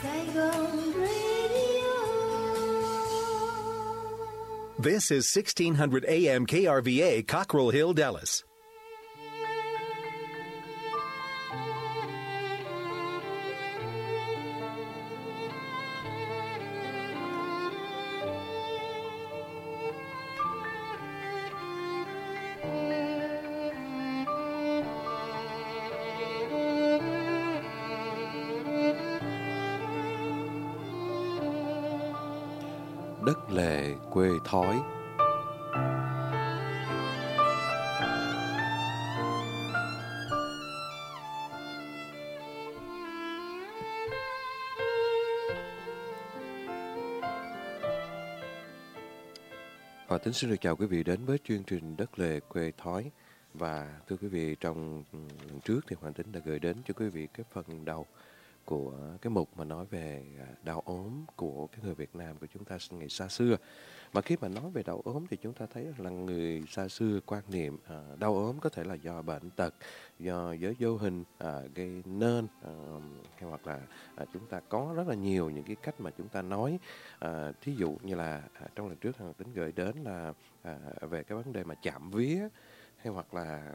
Saigon Radio. This is 1600 AM KRVA, Cockrell Hill, Dallas. Đất lề quê thói. Hòa Tính xin được chào quý vị đến với chương trình Đất lề quê thói. Và thưa quý vị, trong lần trước thì Hòa Tính đã gửi đến cho quý vị cái phần đầu của cái mục mà nói về đau ốm của cái người Việt Nam của chúng ta ngày xa xưa. Mà khi mà nói về đau ốm thì chúng ta thấy là người xa xưa quan niệm đau ốm có thể là do bệnh tật, do giới vô hình gây nên, hay hoặc là chúng ta có rất là nhiều những cái cách mà chúng ta nói. Thí dụ như là trong lần trước Hoàng Tính gửi đến là về cái vấn đề mà chạm vía, hay hoặc là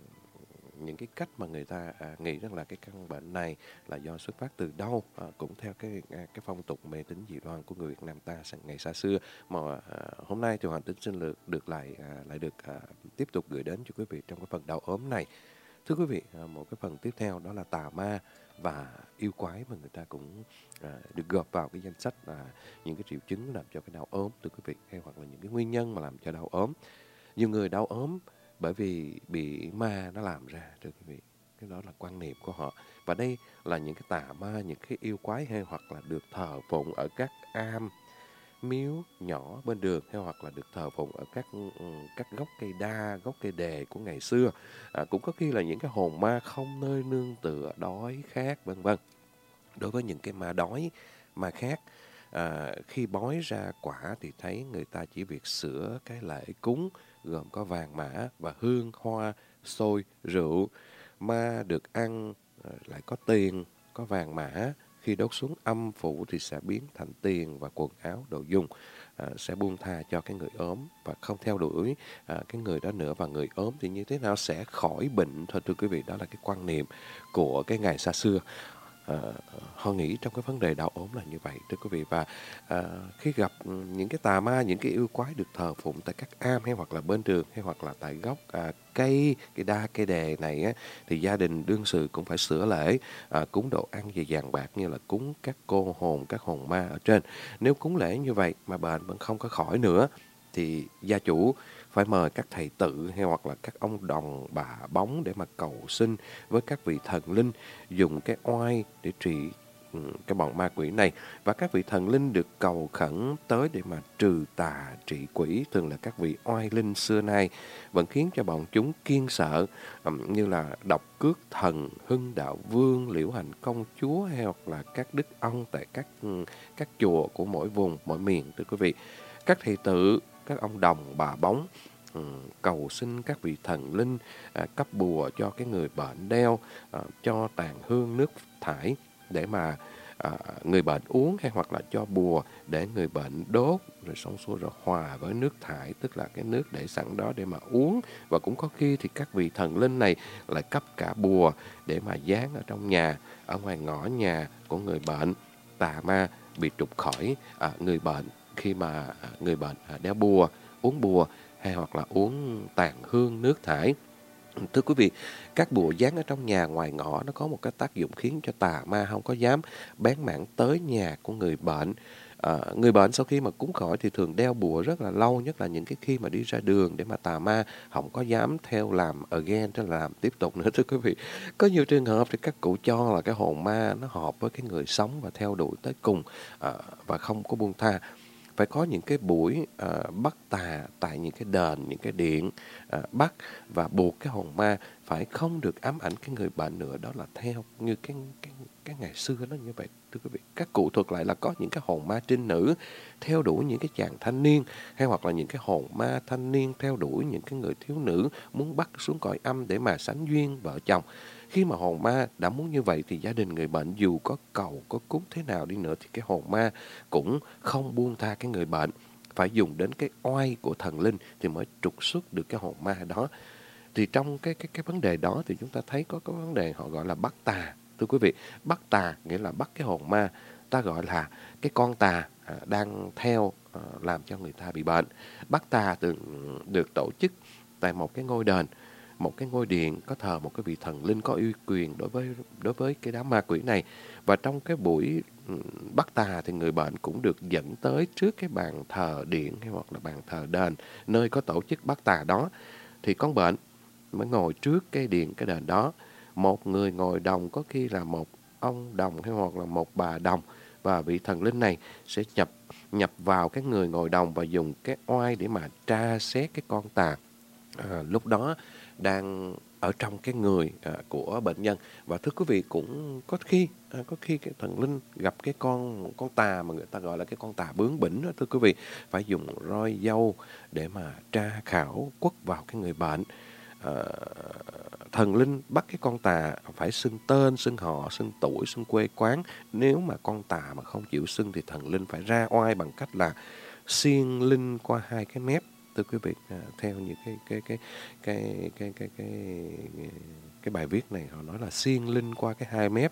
những cái cách mà người ta nghĩ rằng là cái căn bệnh này là do xuất phát từ đâu, cũng theo cái phong tục mê tín dị đoan của người Việt Nam ta ngày xa xưa. Mà hôm nay thì Hoàng Tính xin được lại được tiếp tục gửi đến cho quý vị trong cái phần đau ốm này. Thưa quý vị, một cái phần tiếp theo đó là tà ma và yêu quái mà người ta cũng được gộp vào cái danh sách những cái triệu chứng làm cho cái đau ốm, thưa quý vị, hay hoặc là những cái nguyên nhân mà làm cho đau ốm. Nhiều người đau ốm bởi vì bị ma nó làm ra, thưa quý vị. Cái đó là quan niệm của họ. Và đây là những cái tà ma, những cái yêu quái hay hoặc là được thờ phụng ở các am, miếu nhỏ bên đường, hay hoặc là được thờ phụng ở các gốc cây đa, gốc cây đề của ngày xưa. Cũng có khi là những cái hồn ma không nơi nương tựa, đói khát, vân vân. Đối với những cái ma đói, ma khát, khi bói ra quả thì thấy người ta chỉ việc sửa cái lễ cúng gồm có vàng mã và hương, hoa, xôi, rượu. Ma được ăn lại có tiền, có vàng mã. Khi đốt xuống âm phủ thì sẽ biến thành tiền và quần áo, đồ dùng. Sẽ buông tha cho cái người ốm và không theo đuổi cái người đó nữa. Và người ốm thì như thế nào sẽ khỏi bệnh thôi, thưa quý vị. Đó là cái quan niệm của cái ngày xa xưa. Họ nghĩ trong cái vấn đề đau ốm là như vậy, thưa quý vị. Và khi gặp những cái tà ma, những cái yêu quái được thờ phụng tại các am, hay hoặc là bên đường, hay hoặc là tại gốc cây đa, cây đề này á, thì gia đình đương sự cũng phải sửa lễ, cúng đồ ăn về vàng bạc, như là cúng các cô hồn, các hồn ma ở trên. Nếu cúng lễ như vậy mà bệnh vẫn không có khỏi nữa thì gia chủ phải mời các thầy tự hay hoặc là các ông đồng bà bóng để mà cầu xin với các vị thần linh, dùng cái oai để trị cái bọn ma quỷ này. Và các vị thần linh được cầu khẩn tới để mà trừ tà trị quỷ, thường là các vị oai linh xưa nay, vẫn khiến cho bọn chúng kiêng sợ, như là Độc Cước Thần, Hưng Đạo Vương, Liễu Hành Công Chúa, hay hoặc là các đức ông tại các chùa của mỗi vùng, mỗi miền, thưa quý vị. Các thầy tự, các ông đồng bà bóng cầu xin các vị thần linh cấp bùa cho cái người bệnh đeo, cho tàn hương nước thải để mà người bệnh uống, hay hoặc là cho bùa để người bệnh đốt, rồi xong xuôi rồi hòa với nước thải, tức là cái nước để sẵn đó để mà uống. Và cũng có khi thì các vị thần linh này lại cấp cả bùa để mà dán ở trong nhà, ở ngoài ngõ nhà của người bệnh. Tà ma bị trục khỏi người bệnh khi mà người bệnh đeo bùa, uống bùa, hay hoặc là uống tàn hương nước thải. Thưa quý vị, các bùa dán ở trong nhà, ngoài ngõ nó có một cái tác dụng khiến cho tà ma không có dám bén mảng tới nhà của người bệnh. Người bệnh sau khi mà cúng khỏi thì thường đeo bùa rất là lâu, nhất là những cái khi mà đi ra đường, để mà tà ma không có dám theo làm again, tức là làm tiếp tục nữa, thưa quý vị. Có nhiều trường hợp thì các cụ cho là cái hồn ma nó hợp với cái người sống và theo đuổi tới cùng, và không có buông tha. Phải có những cái buổi bắt tà tại những cái đền, những cái điện, bắt và buộc cái hồn ma phải không được ám ảnh cái người bệnh nữa. Đó là theo như cái ngày xưa nó như vậy, thưa quý vị. Các cụ thuật lại là có những cái hồn ma trinh nữ theo đuổi những cái chàng thanh niên, hay hoặc là những cái hồn ma thanh niên theo đuổi những cái người thiếu nữ muốn bắt xuống cõi âm để mà sánh duyên vợ chồng. Khi mà hồn ma đã muốn như vậy thì gia đình người bệnh dù có cầu, có cúng thế nào đi nữa thì cái hồn ma cũng không buông tha cái người bệnh. Phải dùng đến cái oai của thần linh thì mới trục xuất được cái hồn ma đó. Thì trong cái vấn đề đó thì chúng ta thấy có cái vấn đề họ gọi là bắt tà. Thưa quý vị, bắt tà nghĩa là bắt cái hồn ma, ta gọi là cái con tà đang theo làm cho người ta bị bệnh. Bắt tà được tổ chức tại một cái ngôi đền, một cái ngôi điện có thờ một cái vị thần linh có uy quyền đối với cái đám ma quỷ này. Và trong cái buổi bắt tà thì người bệnh cũng được dẫn tới trước cái bàn thờ điện hay hoặc là bàn thờ đền nơi có tổ chức bắt tà đó. Thì con bệnh mới ngồi trước cái điện cái đền đó. Một người ngồi đồng, có khi là một ông đồng hay hoặc là một bà đồng, và vị thần linh này sẽ nhập vào cái người ngồi đồng và dùng cái oai để mà tra xét cái con tà lúc đó đang ở trong cái người của bệnh nhân. Và thưa quý vị, cũng có khi cái thần linh gặp cái con tà mà người ta gọi là cái con tà bướng bỉnh đó, thưa quý vị, phải dùng roi dâu để mà tra khảo quất vào cái người bệnh. Thần linh bắt cái con tà phải xưng tên, xưng họ, xưng tuổi, xưng quê quán. Nếu mà con tà mà không chịu xưng thì thần linh phải ra oai bằng cách là xiên linh qua hai cái mép. Thưa quý vị, theo những cái bài viết này họ nói là xiên linh qua cái hai mép,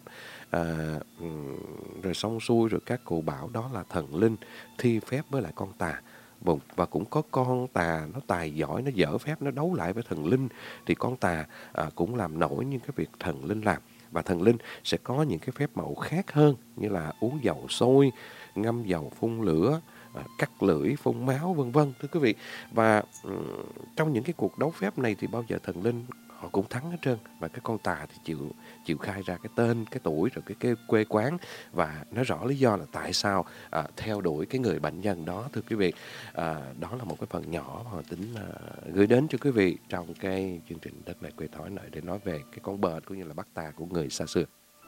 rồi xong xuôi rồi các cụ bảo đó là thần linh thi phép với lại con tà. Và cũng có con tà nó tài giỏi, nó dở phép, nó đấu lại với thần linh, thì con tà cũng làm nổi những cái việc thần linh làm. Và thần linh sẽ có những cái phép màu khác hơn, như là uống dầu sôi, ngâm dầu phun lửa, cắt lưỡi, phun máu, vân vân, thưa quý vị. Và trong những cái cuộc đấu phép này thì bao giờ thần linh họ cũng thắng hết trơn. Và cái con tà thì chịu khai ra cái tên, cái tuổi, rồi cái quê quán, và nói rõ lý do là tại sao theo đuổi cái người bệnh nhân đó, thưa quý vị. Đó là một cái phần nhỏ mà tính gửi đến cho quý vị trong cái chương trình Đất Này Quê Thói này, để nói về cái con bệnh cũng như là bắt tà của người xa xưa.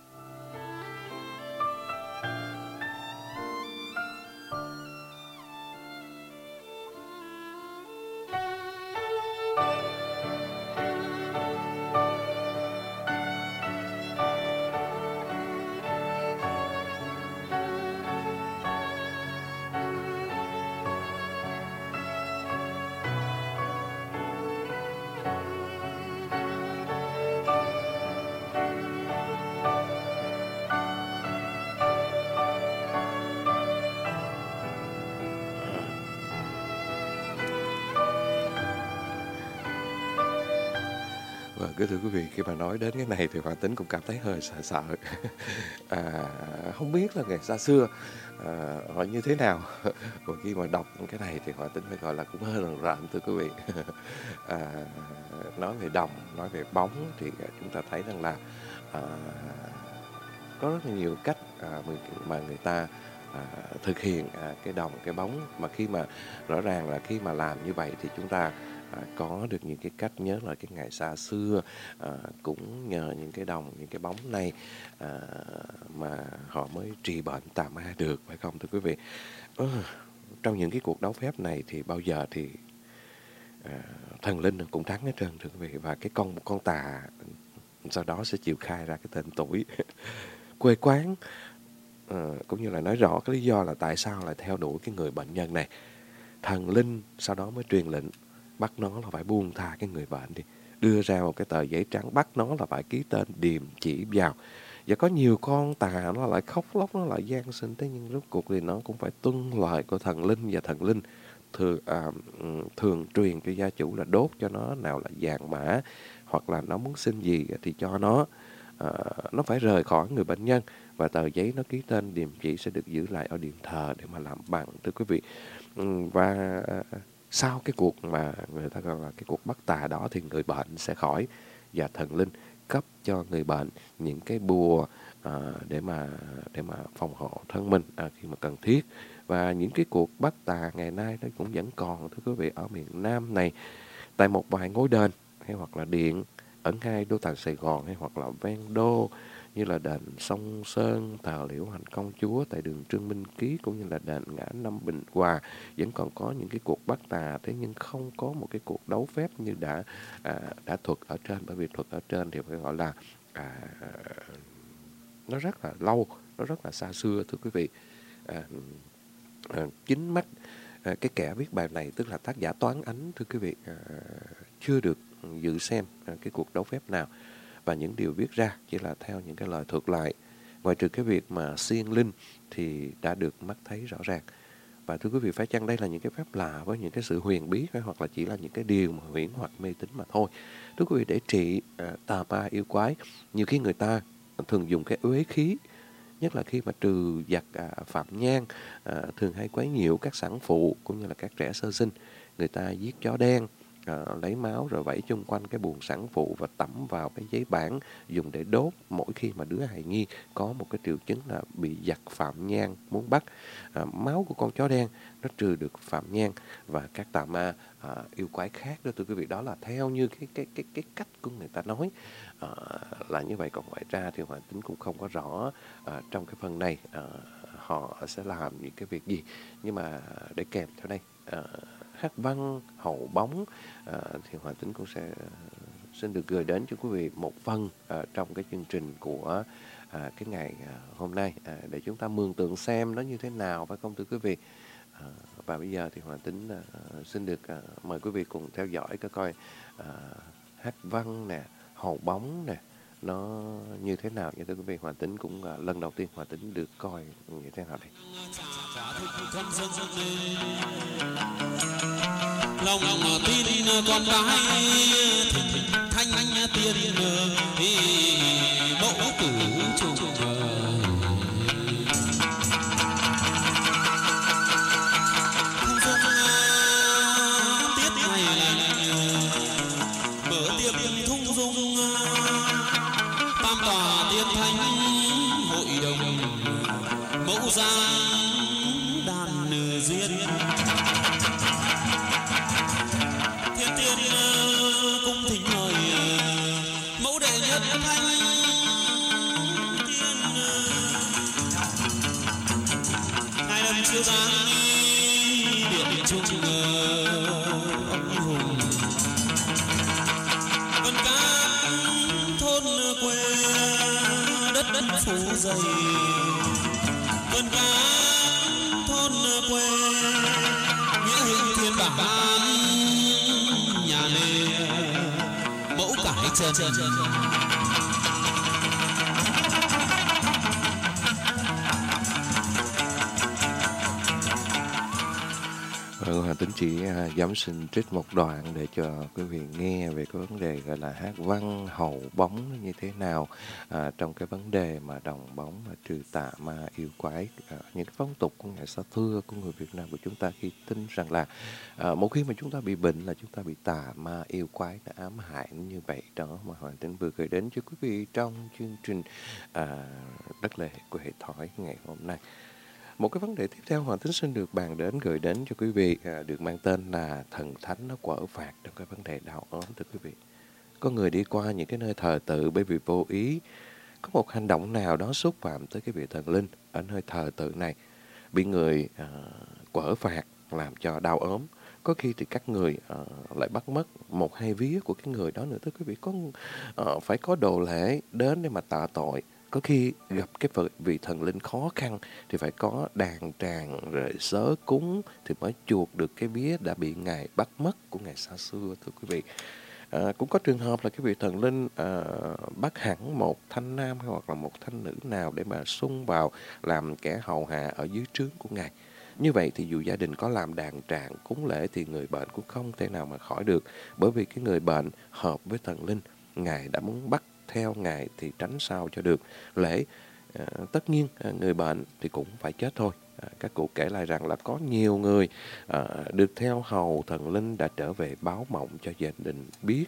Vâng, thưa quý vị, khi mà nói đến cái này thì Hoàng Tính cũng cảm thấy hơi sợ. Không biết là ngày xa xưa họ như thế nào. Và khi mà đọc cái này thì Hoàng Tính phải gọi là cũng hơi rần rợn, thưa quý vị. Nói về đồng, nói về bóng thì chúng ta thấy rằng là có rất là nhiều cách mà người ta thực hiện cái đồng, cái bóng. Mà khi mà rõ ràng là khi mà làm như vậy thì chúng ta có được những cái cách. Nhớ là cái ngày xa xưa cũng nhờ những cái đồng, những cái bóng này mà họ mới trị bệnh tà ma được, phải không thưa quý vị? Trong những cái cuộc đấu phép này thì bao giờ thì thần linh cũng thắng hết trơn, thưa quý vị. Và cái con tà sau đó sẽ chịu khai ra cái tên tuổi, quê quán, cũng như là nói rõ cái lý do là tại sao lại theo đuổi cái người bệnh nhân này. Thần linh sau đó mới truyền lệnh bắt nó là phải buông tha cái người bệnh đi, đưa ra một cái tờ giấy trắng, bắt nó là phải ký tên điềm chỉ vào. Và có nhiều con tà nó lại khóc lóc, nó lại gian sinh, thế nhưng rốt cuộc thì nó cũng phải tuân lời của thần linh. Và thần linh thường truyền cho gia chủ là đốt cho nó, nào là vàng mã, hoặc là nó muốn xin gì thì cho nó phải rời khỏi người bệnh nhân, và tờ giấy nó ký tên điềm chỉ sẽ được giữ lại ở điện thờ để mà làm bằng, thưa quý vị. Và sau cái cuộc mà người ta gọi là cái cuộc bắt tà đó thì người bệnh sẽ khỏi, và thần linh cấp cho người bệnh những cái bùa để mà phòng hộ thân mình khi mà cần thiết. Và những cái cuộc bắt tà ngày nay nó cũng vẫn còn, thưa quý vị, ở miền Nam này, tại một vài ngôi đền hay hoặc là điện ở ngay đô thành Sài Gòn, hay hoặc là ven đô như là đền Sông Sơn, thờ Liễu Hạnh Công Chúa tại đường Trương Minh Ký, cũng như là đền Ngã Năm Bình Hòa, vẫn còn có những cái cuộc bắt tà. Thế nhưng không có một cái cuộc đấu phép như đã thuật ở trên, bởi vì thuật ở trên thì phải gọi là nó rất là lâu, nó rất là xa xưa thưa quý vị. Chính mắt cái kẻ viết bài này, tức là tác giả Toán Ánh thưa quý vị, chưa được dự xem cái cuộc đấu phép nào, và những điều viết ra chỉ là theo những cái lời thuật lại, ngoại trừ cái việc mà siêng linh thì đã được mắt thấy rõ ràng. Và thưa quý vị, phải chăng đây là những cái phép lạ với những cái sự huyền bí, hay hoặc là chỉ là những cái điều mà huyễn hoặc mê tín mà thôi? Thưa quý vị, để trị tà ma yêu quái, nhiều khi người ta thường dùng cái uế khí, nhất là khi mà trừ giặc phạm nhân, thường hay quấy nhiễu các sản phụ cũng như là các trẻ sơ sinh. Người ta giết chó đen, lấy máu rồi vẩy chung quanh cái buồng sản phụ và tẩm vào cái giấy bản dùng để đốt mỗi khi mà đứa hài nhi có một cái triệu chứng là bị giặc phạm nhân muốn bắt. Máu của con chó đen nó trừ được phạm nhân và các tà ma yêu quái khác đó thưa quý vị. Đó là theo như cái cách của người ta nói là như vậy. Còn ngoài ra thì Hoàng Tính cũng không có rõ trong cái phần này họ sẽ làm những cái việc gì, nhưng mà để kèm theo đây hát văn hậu bóng thì Hoàng Tính cũng sẽ xin được gửi đến cho quý vị một phần trong cái chương trình của cái ngày hôm nay để chúng ta mường tượng xem nó như thế nào, phải không thưa quý vị? Và bây giờ thì Hoàng Tính xin được mời quý vị cùng theo dõi coi hát văn nè, hậu bóng nè, nó như thế nào nha thưa quý vị. Hoàng Tính cũng lần đầu tiên Hoàng Tính được coi như thế nào đây. Lòng tin con gái thanh tiền mẫu tử trùng tiết này mở tiệc thung dung tam tòa tiên thánh hội đồng mẫu giang đàn duyên thiên tiên cung thỉnh mời mẫu đệ nhất thanh tiên hai lần chiếu sáng điện trung ông hùng vân cát thôn quê đất phủ dày vân cát thôn quê nghĩa hình thiên bản nhà lê mẫu cải trần Hoàng Tính chỉ dám xin trích một đoạn để cho quý vị nghe về cái vấn đề gọi là hát văn hậu bóng như thế nào trong cái vấn đề mà đồng bóng và trừ tà ma yêu quái, những cái phong tục của ngày xưa thưa của người Việt Nam của chúng ta, khi tin rằng là một khi mà chúng ta bị bệnh là chúng ta bị tà ma yêu quái đã ám hại như vậy đó, mà Hoàng Tính vừa gửi đến cho quý vị trong chương trình Đất Lệ Quê Thói ngày hôm nay. Một cái vấn đề tiếp theo Hoàng Tính xin được bàn đến, gửi đến cho quý vị được mang tên là thần thánh nó quở phạt trong cái vấn đề đạo ốm thưa quý vị. Có người đi qua những cái nơi thờ tự bởi vì vô ý có một hành động nào đó xúc phạm tới cái vị thần linh ở nơi thờ tự này, bị người quở phạt làm cho đau ốm. Có khi thì các người lại bắt mất một hai vía của cái người đó nữa thưa quý vị. Phải có đồ lễ đến để mà tạ tội. Có khi gặp cái vị thần linh khó khăn thì phải có đàn tràng rồi sớ cúng thì mới chuộc được cái vía đã bị ngài bắt mất của ngày xa xưa thưa quý vị. Cũng có trường hợp là cái vị thần linh bắt hẳn một thanh nam hoặc là một thanh nữ nào để mà xung vào làm kẻ hầu hạ ở dưới trướng của ngài. Như vậy thì dù gia đình có làm đàn tràng cúng lễ thì người bệnh cũng không thể nào mà khỏi được, bởi vì cái người bệnh hợp với thần linh, ngài đã muốn bắt theo ngài thì tránh sao cho được lễ. Tất nhiên người bệnh thì cũng phải chết thôi. Các cụ kể lại rằng là có nhiều người được theo hầu thần linh đã trở về báo mộng cho gia đình biết,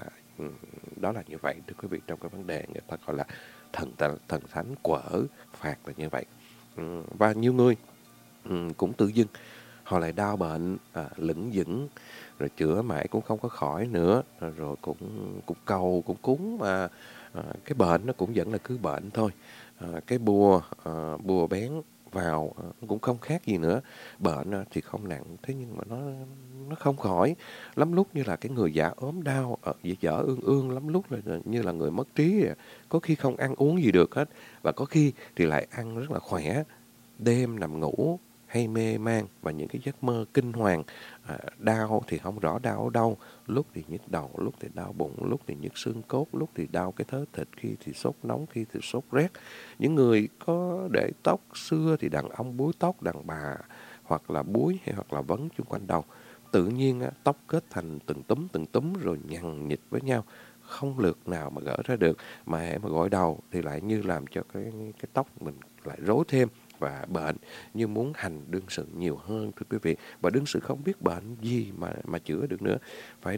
đó là như vậy thưa quý vị. Trong cái vấn đề người ta gọi là thần thánh quở phạt là như vậy. Và nhiều người cũng tự dưng họ lại đau bệnh lững dững, rồi chữa mãi cũng không có khỏi nữa, rồi cũng cầu cũng cúng mà cái bệnh nó cũng vẫn là cứ bệnh thôi. Cái bùa bén vào cũng không khác gì nữa. Bệnh thì không nặng, thế nhưng mà nó không khỏi. Lắm lúc như là cái người già ốm đau, dở ương ương, lắm lúc là như là người mất trí, có khi không ăn uống gì được hết, và có khi thì lại ăn rất là khỏe. Đêm nằm ngủ hay mê man và những cái giấc mơ kinh hoàng, đau thì không rõ đau ở đâu, lúc thì nhức đầu, lúc thì đau bụng, lúc thì nhức xương cốt, lúc thì đau cái thớ thịt, khi thì sốt nóng, khi thì sốt rét. Những người có để tóc xưa thì đàn ông búi tóc, đàn bà hoặc là búi hay hoặc là vấn chung quanh đầu. Tự nhiên tóc kết thành từng túm rồi nhằn nhịt với nhau, không lượt nào mà gỡ ra được, mà hễ mà gội đầu thì lại như làm cho cái tóc mình lại rối thêm, và bệnh như muốn hành đương sự nhiều hơn, thưa quý vị. Và đương sự không biết bệnh gì mà chữa được nữa, phải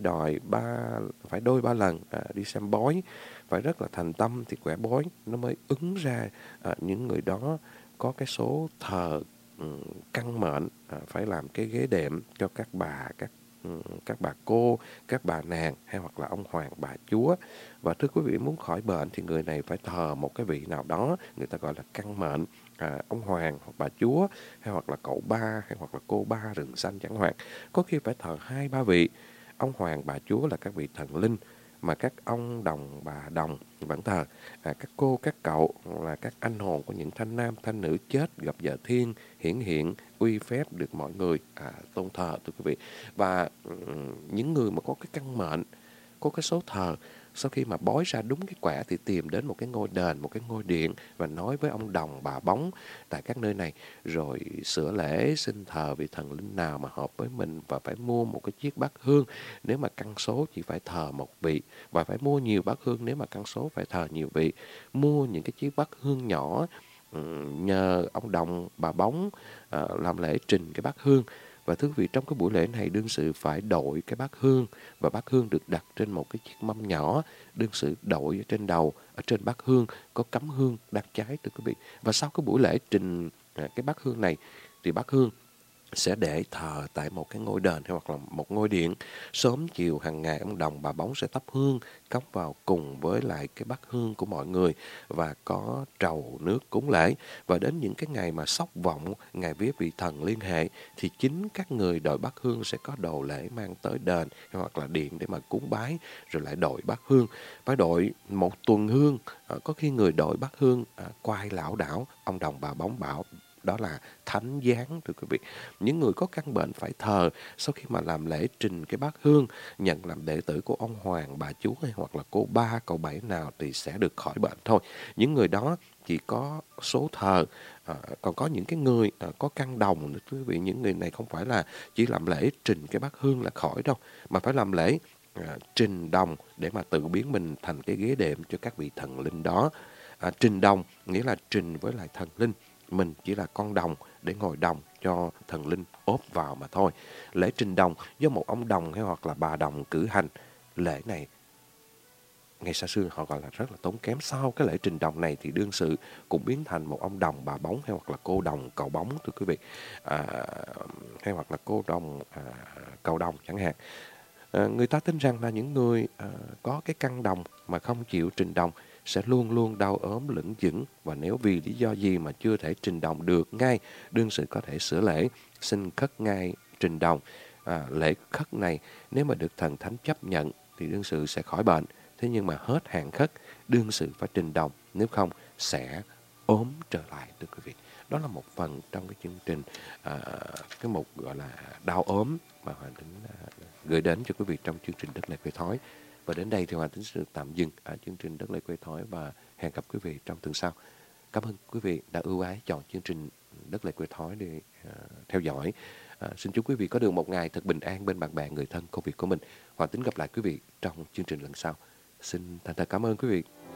đôi ba lần đi xem bói, phải rất là thành tâm thì quẻ bói nó mới ứng ra những người đó có cái số thờ căn mệnh, phải làm cái ghế đệm cho các bà cô, các bà nàng, hay hoặc là ông hoàng bà chúa. Và thưa quý vị, muốn khỏi bệnh thì người này phải thờ một cái vị nào đó, người ta gọi là căn mệnh, ông hoàng hoặc bà chúa, hay hoặc là cậu ba, hay hoặc là cô ba rừng xanh chẳng hạn. Có khi phải thờ 2-3 vị. Ông hoàng bà chúa là các vị thần linh mà các ông đồng bà đồng vẫn thờ. Các cô các cậu là các anh hồn của những thanh nam thanh nữ chết gặp vợ thiên, hiển hiện uy phép được mọi người tôn thờ, thưa quý vị. Và những người mà có cái căn mệnh, có cái số thờ, sau khi mà bói ra đúng cái quẻ thì tìm đến một cái ngôi đền, một cái ngôi điện và nói với ông đồng bà bóng tại các nơi này, rồi sửa lễ xin thờ vị thần linh nào mà hợp với mình, và phải mua một cái chiếc bát hương nếu mà căn số chỉ phải thờ một vị, và phải mua nhiều bát hương nếu mà căn số phải thờ nhiều vị. Mua những cái chiếc bát hương nhỏ, nhờ ông đồng bà bóng làm lễ trình cái bát hương. Và thưa quý vị, trong cái buổi lễ này đương sự phải đội cái bát hương, và bát hương được đặt trên một cái chiếc mâm nhỏ, đương sự đội ở trên đầu, ở trên bát hương có cắm hương đang cháy, thưa quý vị. Và sau cái buổi lễ trình cái bát hương này thì bát hương sẽ để thờ tại một cái ngôi đền hay hoặc là một ngôi điện. Sớm chiều hàng ngày ông đồng bà bóng sẽ thắp hương cắm vào cùng với lại cái bát hương của mọi người, và có trầu nước cúng lễ. Và đến những cái ngày mà sóc vọng, ngày vía vị thần liên hệ, thì chính các người đội bát hương sẽ có đồ lễ mang tới đền hay hoặc là điện để mà cúng bái, rồi lại đội bát hương. Phải đội một tuần hương, có khi người đội bát hương quay lảo đảo. Ông đồng bà bóng bảo đó là thánh giáng, thưa quý vị. Những người có căn bệnh phải thờ, sau khi mà làm lễ trình cái bát hương, nhận làm đệ tử của ông hoàng bà chúa hay hoặc là cô ba cậu bảy nào thì sẽ được khỏi bệnh thôi. Những người đó chỉ có số thờ. Còn có những cái người có căn đồng nữa, thưa quý vị. Những người này không phải là chỉ làm lễ trình cái bát hương là khỏi đâu, mà phải làm lễ trình đồng để mà tự biến mình thành cái ghế đệm cho các vị thần linh đó. Trình đồng nghĩa là trình với lại thần linh, mình chỉ là con đồng để ngồi đồng cho thần linh ốp vào mà thôi. Lễ trình đồng do một ông đồng hay hoặc là bà đồng cử hành. Lễ này ngày xa xưa họ gọi là rất là tốn kém. Sau cái lễ trình đồng này thì đương sự cũng biến thành một ông đồng bà bóng hay hoặc là cô đồng cậu bóng, thưa quý vị, hay hoặc là cô đồng cậu đồng chẳng hạn. Người ta tin rằng là những người có cái căn đồng mà không chịu trình đồng sẽ luôn luôn đau ốm lững thững, và nếu vì lý do gì mà chưa thể trình đồng được ngay, đương sự có thể sửa lễ xin khất ngay trình đồng. Lễ khất này nếu mà được thần thánh chấp nhận thì đương sự sẽ khỏi bệnh. Thế nhưng mà hết hạn khất, đương sự phải trình đồng, nếu không sẽ ốm trở lại, thưa quý vị. Đó là một phần trong cái chương trình, cái mục gọi là đau ốm mà Hoàng Tính gửi đến cho quý vị trong chương trình Đất Lệ Quê Thói. Và đến đây thì Hoàng Tính sẽ được tạm dừng ở chương trình Đất Lệ Quê Thói, và hẹn gặp quý vị trong tuần sau. Cảm ơn quý vị đã ưu ái chọn chương trình Đất Lệ Quê Thói để theo dõi. Xin chúc quý vị có được một ngày thật bình an bên bạn bè, người thân, công việc của mình. Hoàng Tính gặp lại quý vị trong chương trình lần sau. Xin thành thật cảm ơn quý vị.